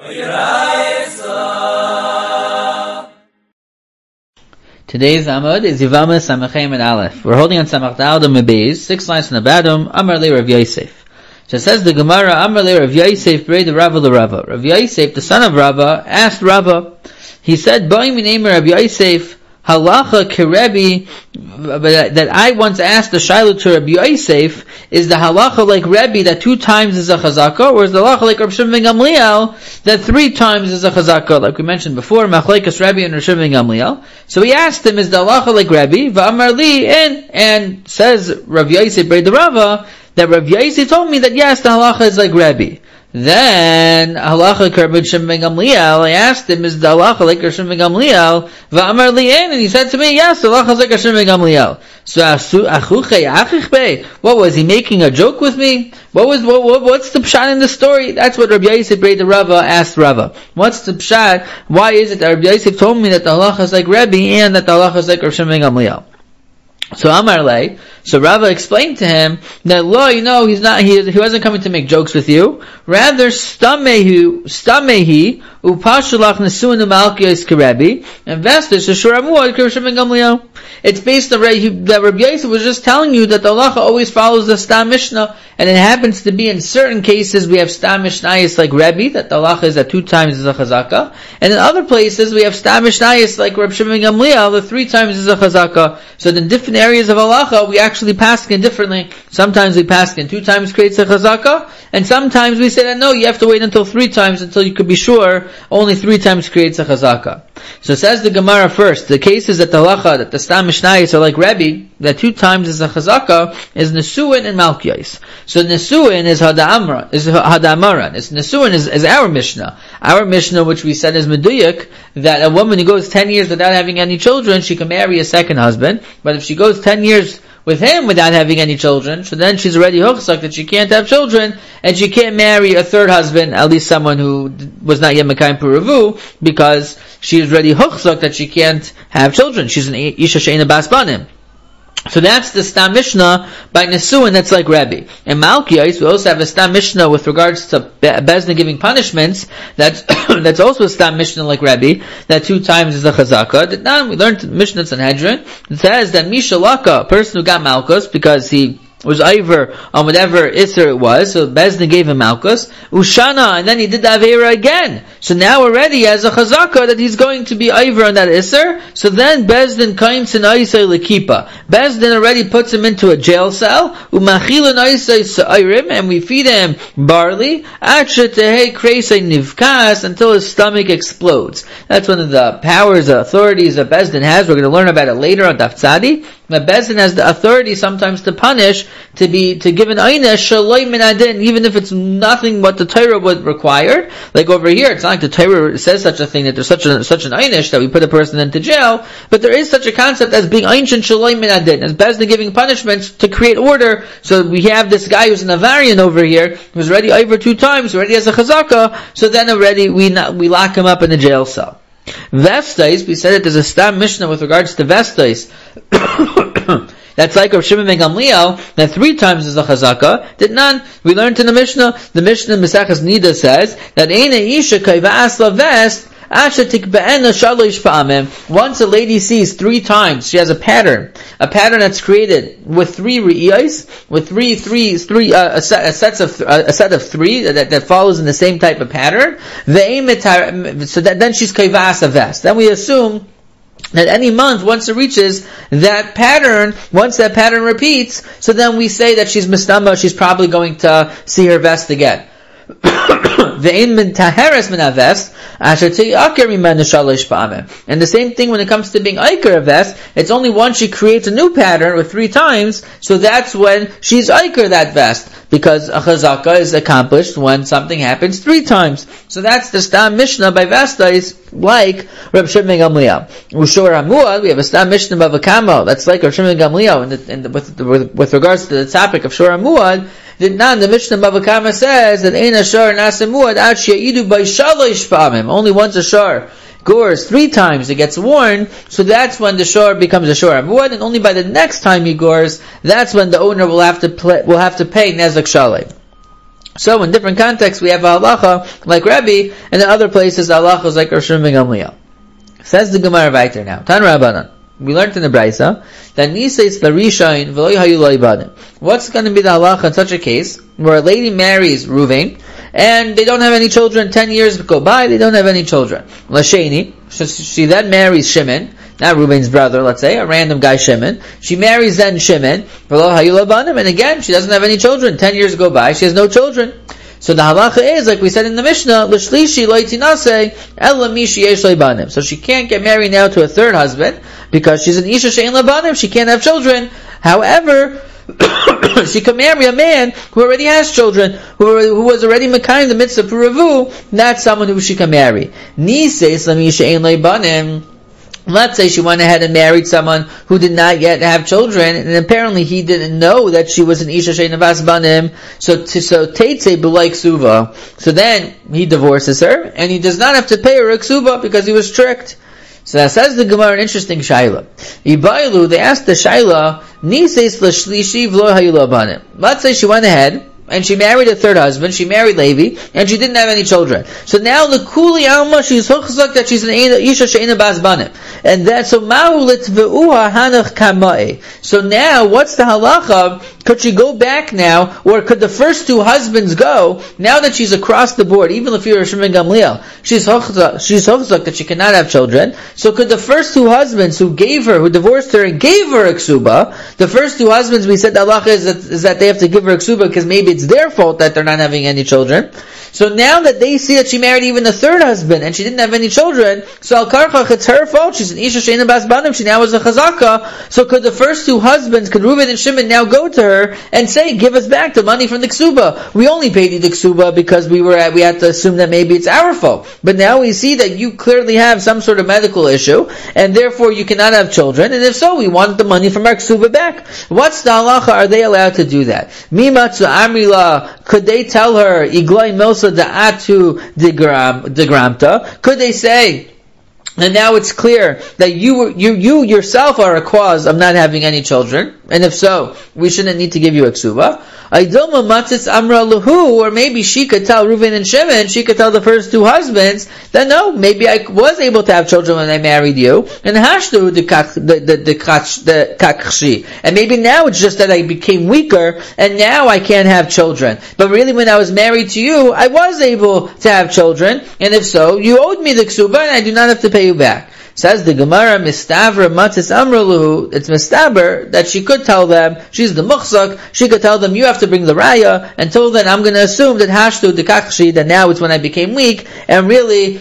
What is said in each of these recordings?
Today's Amud is Yevama Samachem and Aleph. We're holding on Samach Da'adam Mebeis, 6 lines from the bottom, Amar Le Rav Yosef. So it says the Gemara, Amar Le Rav Yosef, Brei the Rava l'Rava. Rav Yosef, the son of Rava, asked Rava. He said, Boi minei Rav Yosef, halacha kerebi, that I once asked the Shiloh to Rabbi Yosef, is the halacha like Rebbe that 2 times is a chazaka, or is the halacha like Rav Shimon ben Gamliel that 3 times is a chazaka, like we mentioned before, machlekes Rebbe and Rav Shimon ben Gamliel. So he asked him, is the halacha like Rebbe, v'amar li, and says Rav Yosef Brei the Rava, that Rav Yosef told me that yes, the halacha is like Rebbe. Then halacha Rav Shimon ben Gamliel, I asked him, is the halacha like Rav Shimon ben Gamliel? V'amar li, and he said to me, yes, the halacha is like Rav Shimon ben Gamliel. So what was he making a joke with me? What's the pshat in the story? That's what Rabbi Yosef Brei the Rava asked Rava. What's the pshat? Why is it that Rabbi Yosef told me that the halacha is like Rebbe and that the halacha is like Rav Shimon ben Gamliel? So Amar Lei, so Rava explained to him that he wasn't coming to make jokes with you. Rather, stamehi upashulach nesuin umalkiyos kerebi, and vestis ashuramuad Rav Shimon ben Gamliel. It's based on that Rabbi Yosef was just telling you that the halacha always follows the Stam Mishnah, and it happens to be in certain cases we have Stam Mishnayos like Rebbe, that the halacha is that 2 times is a chazaka, and in other places we have Stam Mishnayos like Rav Shimon ben Gamliel, that 3 times is a chazaka. So in different areas of halacha we actually paskin differently. Sometimes we paskin 2 times creates a chazaka, and sometimes we say that no, you have to wait until 3 times until you could be sure only 3 times creates a chazaka. So says the Gemara first, the cases that the halacha, that the Stam Mishnayos are like Rebbe, that 2 times is a chazaka, is Nesuin and Malkiyos. So Nesuin is Hada'amaran. Nesuin is our Mishnah. Our Mishnah, which we said is Meduyak, that a woman who goes 10 years without having any children, she can marry a second husband, but if she goes 10 years with him without having any children, so then she's already huchsak that she can't have children, and she can't marry a third husband, at least someone who was not yet Mekayim Puravu, because she is already huchsak that she can't have children. She's an Isha She'ena Bas Banim. So that's the Stam Mishnah by Nesuin that's like Rebbe. In Malkiyos, we also have a Stam Mishnah with regards to Bezdin giving punishments, that's also a Stam Mishnah like Rebbe, that 2 times is a chazaka. We learned Mishnah Sanhedrin, it says that Mishalaka, a person who got Malkus, because he was Iver on whatever Isser it was, so Bezdin gave him Malkus, Ushana, and then he did the Aveira again. So now already has a chazaka that he's going to be Iver on that Isser, so then Bezdin kains in Aisai Lekipa. Bezdin already puts him into a jail cell, Umachilin Aisai Sa'irim, and we feed him barley, Acha Tehei Kreisai Nivkas, until his stomach explodes. That's one of the powers, the authorities that Bezdin has. We're going to learn about it later on Daf Tzadi. But Bezdin has the authority sometimes to punish, to give an einesh shaloi min adin, even if it's nothing what the Torah would require. Like over here, it's not like the Torah says such a thing that there's such an einesh that we put a person into jail, but there is such a concept as being einesh shaloi min adin, as Bezdin giving punishments to create order. So we have this guy who's an Avarian over here, who's already over 2 times, already has a chazaka, so then already we lock him up in a jail cell. Vestais, we said that there's a Stam Mishnah with regards to Vestais. That's like Rav Shimon ben Gamliel, that 3 times is a chazaka. Did none. We learned in the Mishnah Mesachas Nida says that Eina Isha Kaiva Asla Vest Asha Tikba'ena Shalosh Pa'amim. Once a lady sees 3 times, she has a pattern that's created with 3 re'iyos, with a set of 3 that follows in the same type of pattern. So then she's Kaiva Asla Vest. Then we assume that any month, once it reaches that pattern, once that pattern repeats, so then we say that she's mistama, she's probably going to see her vest again. And the same thing when it comes to being Iker a vest, it's only once she creates a new pattern with 3 times, so that's when she's Iker that vest, because a chazaka is accomplished when something happens 3 times. So that's the Stam Mishnah by Vestais, like Reb Shimon ben Gamliel. Ushor Hamuad, we have a Stam Mishnah by Vakamo, that's like Reb Shimon ben Gamliel, with regards to the topic of Shor Hamuad. The Mishnah Mavakama says that Ein Ashar Nasamuad Ad She'idu by Shalosh Pa'amim. Only once a shar gores 3 times it gets worn, so that's when the shor becomes a shor Amuad, and only by the next time he gores, that's when the owner will have to pay Nezek Shalei. So in different contexts, we have a halacha like Rabbi, and in other places, halachas like Rosh Hashanah ben Gamliel. Says the Gemara weiter now. Tan Rabbanan. We learned in the Brisa that Niseis Larishain v'lo hayu leibanim. What's going to be the halacha in such a case where a lady marries Ruvain and they don't have any children? 10 years go by, they don't have any children. Lasheni, she then marries Shimon, not Ruvain's brother, let's say, a random guy Shimon. She marries then Shimon v'lo hayu leibanim, and again she doesn't have any children. 10 years go by, she has no children. So the halacha is, like we said in the Mishnah, l'shlishi lo yitinase ela mi sheyesh leibanim. So she can't get married now to a third husband because she's an isha she'en leibanim. She can't have children. However, she can marry a man who already has children, who was already mekayim the mitzvah puravu. That's someone who she can marry. Niseis la mi she'en leibanim. Let's say she went ahead and married someone who did not yet have children, and apparently he didn't know that she was an isha she'eina bas banim. So teitze b'lai ksuva. So then he divorces her, and he does not have to pay her a ksuva because he was tricked. So that says the Gemara an interesting shaila. Ibailu, they asked the shaila, niseis l'shlishi v'lo hayu banim. Let's say she went ahead and she married a third husband, she married Levi, and she didn't have any children. So now the kuli alma, she's huchzak that she's an isha she'ena bas banim. And then, so ma'u litveuha hanach kamai. So now, what's the halacha? Could she go back now, or could the first two husbands go, now that she's across the board, even if you're Rosh Hashanah ben Gamliel, she's huchzak that she cannot have children. So could the first two husbands who divorced her and gave her a ksuba, the first two husbands, we said the halacha is that they have to give her a ksuba because maybe it's their fault that they're not having any children. So now that they see that she married even the third husband and she didn't have any children, so al karchach, it's her fault. She's an isha she'ena bas banim. She now is a chazaka. So could the first two husbands, could Reuven and Shimon now go to her and say, give us back the money from the ksuba? We only paid you the ksuba because we had to assume that maybe it's our fault. But now we see that you clearly have some sort of medical issue, and therefore you cannot have children. And if so, we want the money from our ksuba back. What's the halacha? Are they allowed to do that? Mimatzu amrila, could they tell her igloi milsa da'atu digramta? Could they say, and now it's clear that you yourself are a cause of not having any children, and if so, we shouldn't need to give you a ksuba. Aidoma matzis amra lahu, or maybe she could tell Reuven and Shimon, she could tell the first two husbands that no, maybe I was able to have children when I married you, and hashtu the kakshi, and maybe now it's just that I became weaker, and now I can't have children. But really, when I was married to you, I was able to have children, and if so, you owed me the ksuba, and I do not have to pay you back. Says the Gemara, mistavra matzis amraluhu, it's mistaber that she could tell them, she's the muchzak, she could tell them, you have to bring the raya, until then I'm going to assume that hashtu dekakshi, that now it's when I became weak, and really,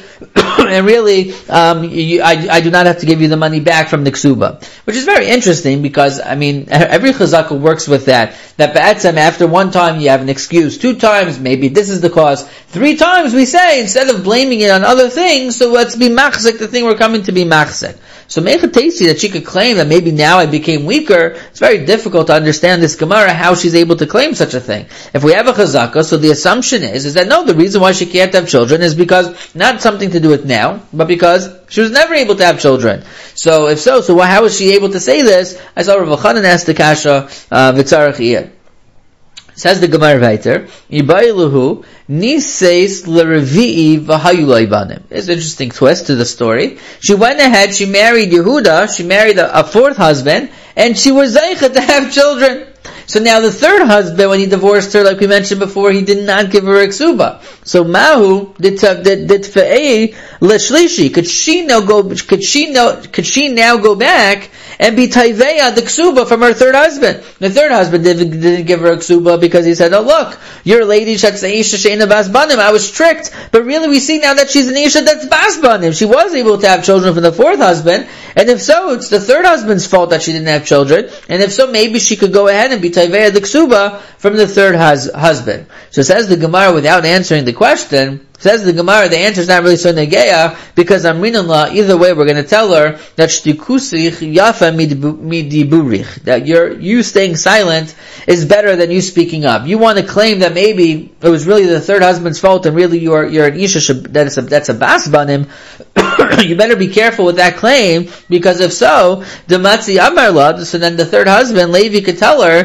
I do not have to give you the money back from the ksuba. Which is very interesting, because, every chazaka works with that ba'atzem, after one time you have an excuse, 2 times, maybe this is the cause, 3 times we say, instead of blaming it on other things, so let's be machzik, the thing we're coming to be machzik. So Mechatesi, that she could claim that maybe now I became weaker, it's very difficult to understand this Gemara, how she's able to claim such a thing. If we have a chazaka, so the assumption is that no, the reason why she can't have children is because, not something to do with now, but because she was never able to have children. So if so how is she able to say this? I saw Rav Chanan asked the kasha, v'tzarech iyah. Says the Gemara weiter, Ibailuhu niseis l'revi'i v'hayu leibanim. There's an interesting twist to the story. She went ahead, she married Yehuda, she married a fourth husband, and she was zeicha to have children. So now the third husband, when he divorced her, like we mentioned before, he did not give her a ksuba. So Mahu did fe'ei l'shlishi. Could she now go back and be taiveya the ksuba from her third husband? The third husband didn't give her a ksuba because he said, oh look, you're a lady that's an isha she'ena bas banim. I was tricked, but really we see now that she's an isha that's bas banim. She was able to have children from the fourth husband, and if so, it's the third husband's fault that she didn't have children, and if so, maybe she could go ahead and be taiveya the ksuba from the third husband. So says the Gemara, without answering the question, says the Gemara, the answer is not really so negeya, because Amrinullah, either way, we're going to tell her that shtikusich yafa midiburich, that you staying silent is better than you speaking up. You want to claim that maybe it was really the third husband's fault, and really you're an isha that's a bas banim. you better be careful with that claim, because if so, the Matzi Amarla, so then the third husband, Levi, could tell her,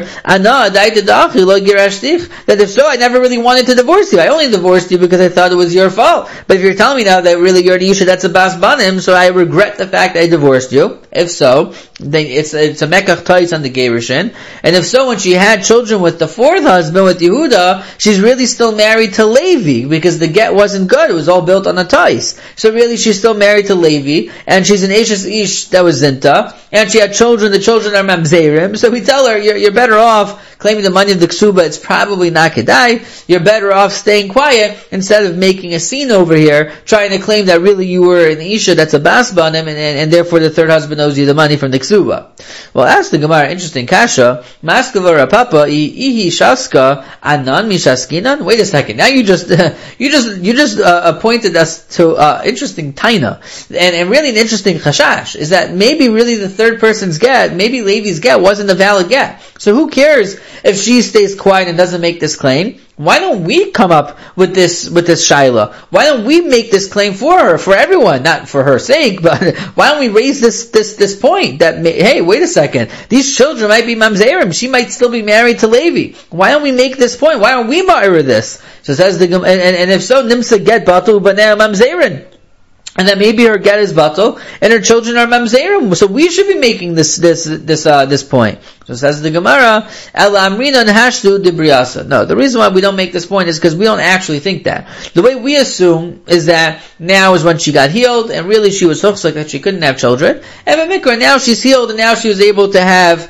that if so, I never really wanted to divorce you. I only divorced you because I thought it was your fault. But if you're telling me now that really you're the Isha that's a Bas Banim, so I regret the fact that I divorced you. If so, then it's a Mekach Tais on the Gerushin. And if so, when she had children with the fourth husband, with Yehuda, she's really still married to Levi, because the get wasn't good. It was all built on a Tais. So really she's still married to Levi, and she's an Ashes Ish that was Zinta, and she had children, the children are Mamzerim. So we tell her, you're better off claiming the money of the Ksuba, it's probably not Kedai. You're better off staying quiet instead of making a scene over here, trying to claim that really you were an Isha that's a Bas Banim, and therefore the third husband owes you the money from the Ksuba. Well, ask the Gemara, interesting kasha, Maskava Rapapa, Ihi Shaska, Anan Mishaskinan? Wait a second, now you just pointed us to, interesting taina, and really an interesting chashash, is that maybe really the third person's get, maybe Levi's get wasn't a valid get. So who cares if she stays quiet and doesn't make this claim? Why don't we come up with this shaila? Why don't we make this claim for her, for everyone, not for her sake, but why don't we raise this point that, hey, wait a second, these children might be mamzerim, she might still be married to Levi. Why don't we make this point? Why don't we mirror this? So says the, and if so, nimsa get batu b'nei mamzerim. And that maybe her get is batal, and her children are mamzerim. So we should be making this point. So says the Gemara, Ela amrina nehashtu dibriasa. No, the reason why we don't make this point is because we don't actually think that. The way we assume is that now is when she got healed, and really she was hooked like that she couldn't have children. And B'mikra, now she's healed, and now she was able to have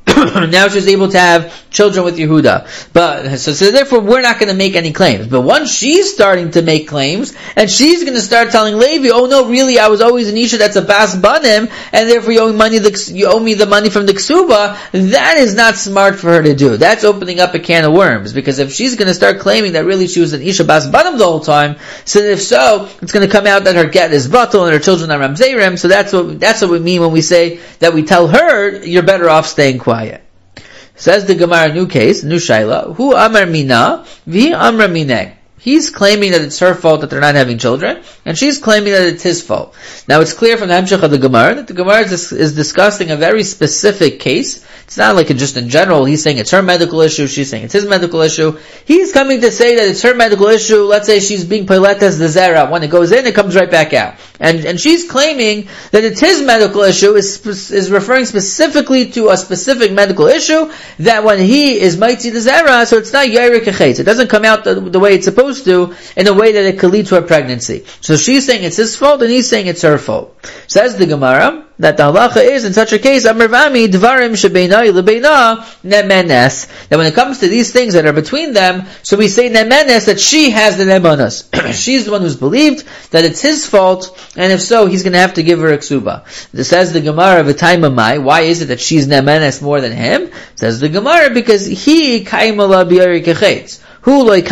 children with Yehuda. But, so therefore we're not going to make any claims. But once she's starting to make claims, and she's going to start telling Levi, oh no, really, I was always an Isha that's a Bas Banim, and therefore you owe me the money from the Ksuba, that is not smart for her to do. That's opening up a can of worms. Because if she's going to start claiming that really she was an Isha Bas Banim the whole time, so if so, it's going to come out that her get is batal and her children are Ramzerim, so that's what we mean when we say that we tell her, you're better off staying quiet. Says the Gemara, new case, new shaila. Hu amar mina, vi amra minek. He's claiming that it's her fault that they're not having children, and she's claiming that it's his fault. Now it's clear from the Hemshech of the Gemara that the Gemara is discussing a very specific case. It's not like just in general, he's saying it's her medical issue, she's saying it's his medical issue. He's coming to say that it's her medical issue, let's say she's being piletas the zera. When it goes in, it comes right back out. And she's claiming that it's his medical issue, is referring specifically to a specific medical issue, that when he is mitzi the zera, so it's not yair kechetz. It doesn't come out the way it's supposed to, in a way that it could lead to a pregnancy. So she's saying it's his fault, and he's saying it's her fault. Says the Gemara, that the halacha is, in such a case, Amar Vami, Dvarim Shebeinai Lebeina Nemenes, that when it comes to these things that are between them, so we say Nemenes, that she has the Nemonas. She's the one who's believed that it's his fault, and if so, he's going to have to give her a ksuba. This says the Gemara of a time of Mai. Why is it that she's Nemenes more than him? Says the Gemara, because he Kaimala B'yari Kechetz. When it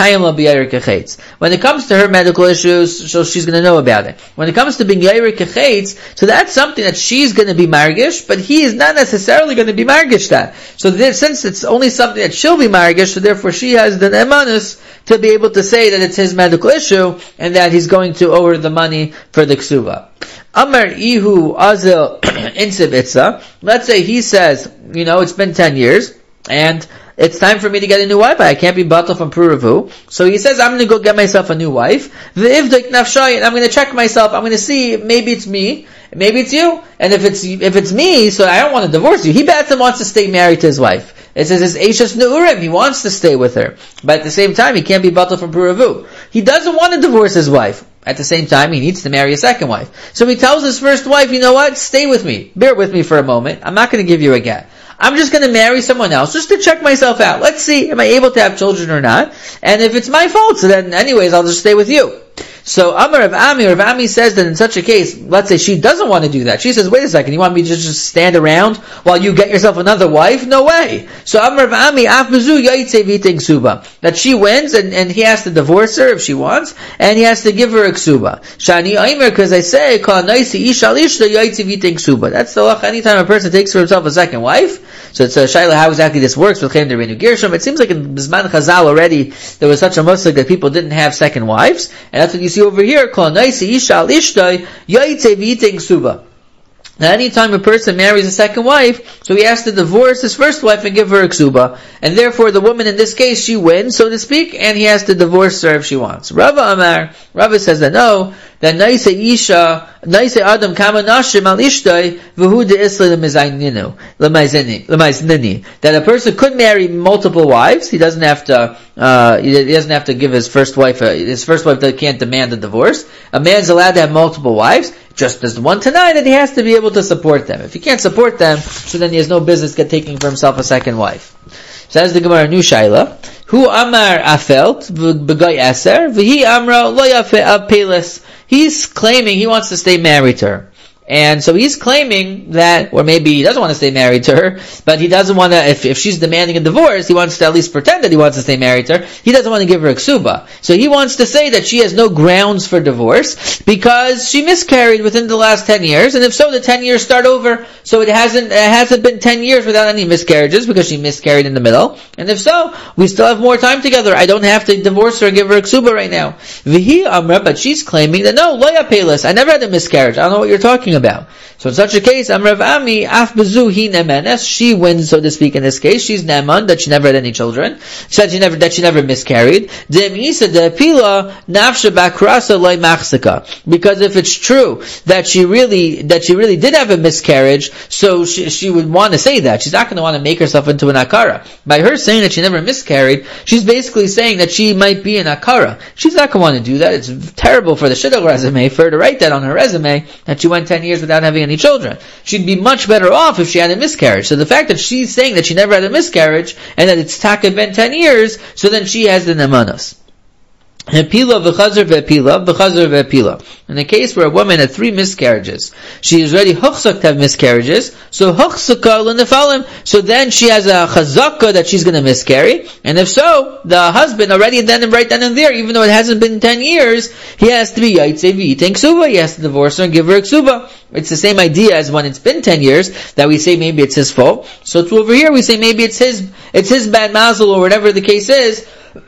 comes to her medical issues, so she's going to know about it. When it comes to being yair kechetz, so that's something that she's going to be margish, but he is not necessarily going to be margish that. So since it's only something that she'll be margish, so therefore she has the emanus to be able to say that it's his medical issue, and that he's going to owe her the money for the ksuba. Amar ihu azel insivitza. Let's say he says, it's been 10 years, and it's time for me to get a new wife. I can't be batal from Puravu. So he says, I'm going to go get myself a new wife. V'ivdik nafshay, and I'm going to check myself. I'm going to see, maybe it's me, maybe it's you. And if it's me, so I don't want to divorce you. He wants to stay married to his wife. It says it's Eishes Neurim. He wants to stay with her. But at the same time, he can't be batal from Puravu. He doesn't want to divorce his wife. At the same time, he needs to marry a second wife. So he tells his first wife, you know what? Stay with me. Bear with me for a moment. I'm not going to give you a get. I'm just going to marry someone else just to check myself out. Let's see, am I able to have children or not? And if it's my fault, so then anyways, I'll just stay with you. So Amar of Ami says that in such a case, let's say she doesn't want to do that. She says, wait a second, you want me to just stand around while you get yourself another wife? No way. So Amar of Ami, that she wins and he has to divorce her if she wants, and he has to give her a ksuba. Shani Aimer, because I say, that's the lach, anytime a person takes for himself a second wife. So it's a shaila how exactly this works with Chem Derenu Gershom. It seems like in Bisman Chazal already, there was such a muslik that people didn't have second wives, and that's what you see over here, Kol Naisi Isha Al Ishtoi, Yaitze V'Yitei Ksuba. Now, anytime a person marries a second wife, so he has to divorce his first wife and give her a ksuba. And therefore, the woman in this case, she wins, so to speak, and he has to divorce her if she wants. Rava says that no, that Naise Adam Kama Nashim Al Ishtoi, V'hu De'isli L'maiznini. That a person could marry multiple wives, he doesn't have to give his first wife that can't demand a divorce. A man's allowed to have multiple wives, just as one tonight that he has to be able to support them. If he can't support them, so then he has no business taking for himself a second wife. Says the Gemara, New Shaila, Hu Amar Afelt B'Goy Eser V'Hi Amra Lo Yafe Apelis. He's claiming he wants to stay married to her. And so he's claiming that, or maybe he doesn't want to stay married to her, but he doesn't want to, if she's demanding a divorce, he wants to at least pretend that he wants to stay married to her. He doesn't want to give her a ksuba. So he wants to say that she has no grounds for divorce because she miscarried within the last 10 years, and if so, the 10 years start over. So it hasn't been 10 years without any miscarriages because she miscarried in the middle. And if so, we still have more time together. I don't have to divorce her or give her a ksuba right now. Vihi Amra, but she's claiming that no, loya pelis, I never had a miscarriage. I don't know what you're talking about. So in such a case, Amrav Ami, Af Bezu Hi Nemenes, she wins, so to speak, in this case. She's Neman, that she never had any children. She said that she never miscarried. Because if it's true that she really did have a miscarriage, so she would want to say that. She's not going to want to make herself into an akara. By her saying that she never miscarried, she's basically saying that she might be an akara. She's not going to want to do that. It's terrible for the shidduch resume, for her to write that on her resume, that she went 10 years without having any children. She'd be much better off if she had a miscarriage. So the fact that she's saying that she never had a miscarriage, and that it's taka ben 10 years, so then she has the nemanos. Hepila v'chazar v'epila, v'chazar v'epila. In the case where a woman had 3 miscarriages, she is ready huchzak to have miscarriages, so huchzaka l'nefalim, so then she has a chazaka that she's going to miscarry, and if so, the husband already right then and there, even though it hasn't been 10 years, he has to be yaitze v'yitei ksuba, he has to divorce her and give her a ksuba. It's the same idea as when it's been 10 years, that we say maybe it's his fault. So to over here we say maybe it's his bad mazel, or whatever the case is,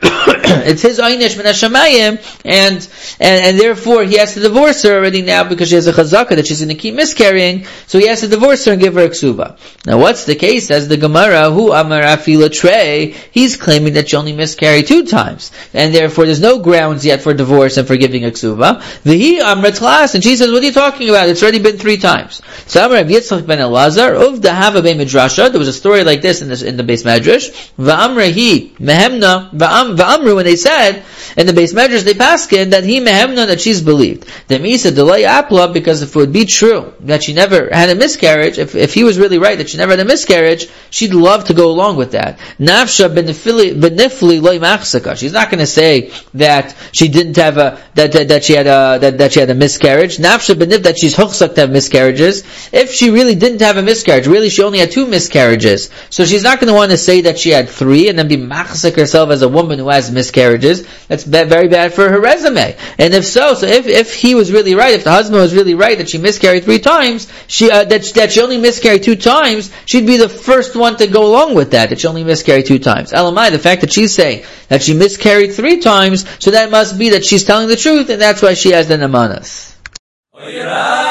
it's his einish min hashamayim, and therefore he has to divorce her already now because she has a chazaka that she's going to keep miscarrying, so he has to divorce her and give her a ksuba. Now what's the case? As the Gemara, Hu Amar Afila Trey, he's claiming that she only miscarried 2 times, and therefore there's no grounds yet for divorce and for giving a ksuba. Vihi Amrat Chlas, and she says, what are you talking about? It's already been 3 times. So Amar Rav Yitzchak ben Elazar, Uv Dahava Bei Midrasha, there was a story like this in the Beis Medrash, Va'amra hi Mehemna, Va'amru, when they said, in the Beis Medrash, they paskin that he mehemna, that she's believed. The Misa delay apla, because if it would be true that she never had a miscarriage, if he was really right that she never had a miscarriage, she'd love to go along with that. Nafsha benifli loy machsaka. She's not going to say that she didn't have that she had a miscarriage. Nafsha benif, that she's huchsak to have miscarriages. If she really didn't have a miscarriage, really she only had 2 miscarriages, so she's not going to want to say that she had 3 and then be machsak herself as a woman who has miscarriages. That's very bad for her resume. And if if he was really right, if the husband was really right that she miscarried 3 times, that she only miscarried 2 times, she'd be the first one to go along with that she only miscarried 2 times. Elamai, the fact that she's saying that she miscarried 3 times, so that must be that she's telling the truth, and that's why she has the nemanas.